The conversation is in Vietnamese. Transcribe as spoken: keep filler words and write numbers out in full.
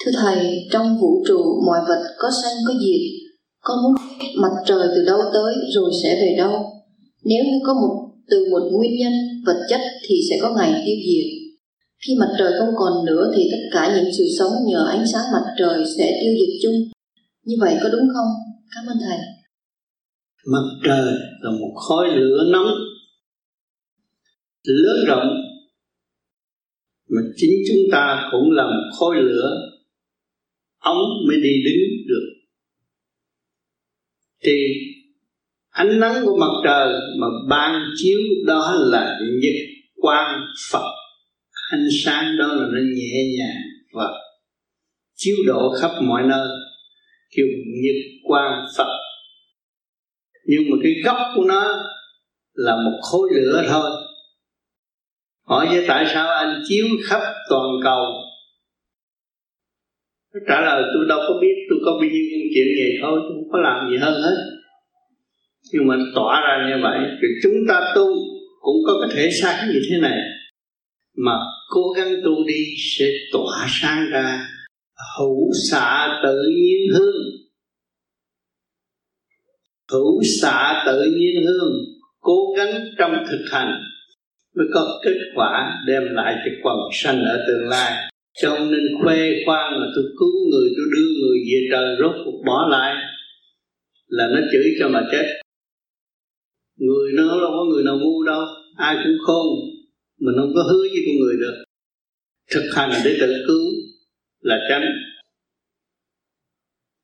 Thưa Thầy, trong vũ trụ mọi vật có sanh có diệt. Con muốn biết mặt trời từ đâu tới rồi sẽ về đâu? Nếu như có một từ một nguyên nhân vật chất thì sẽ có ngày tiêu diệt. Khi mặt trời không còn nữa thì tất cả những sự sống nhờ ánh sáng mặt trời sẽ tiêu diệt chung. Như vậy có đúng không? Cảm ơn Thầy. Mặt trời là một khối lửa nóng lớn rộng, mà chính chúng ta cũng là một khối lửa ống mới đi đứng được. Thì ánh nắng của mặt trời mà ban chiếu đó là nhật quang Phật. Ánh sáng đó là nó nhẹ nhàng và chiếu độ khắp mọi nơi, kêu nhật quang Phật. Nhưng mà cái gốc của nó là một khối lửa thôi. Hỏi với tại sao anh chiếu khắp toàn cầu? Nó trả lời tôi đâu có biết, tôi có bao nhiêu chuyện vậy thôi, tôi không có làm gì hơn hết. Nhưng mà tỏa ra như vậy, thì chúng ta tu cũng có cái thể sáng như thế này, mà cố gắng tu đi sẽ tỏa sáng ra, hữu xạ tự nhiên hương. Hữu xạ tự nhiên hương, cố gắng trong thực hành mới có kết quả đem lại cho quần sanh ở tương lai. Cho nên khoe khoang là tôi cứu người, tôi đưa người về trời, rốt cuộc bỏ lại là nó chửi cho mà chết. Người nó đâu có người nào ngu đâu, ai cũng khôn, mình không có hứa với con người được. Thực hành để tự cứu là tránh.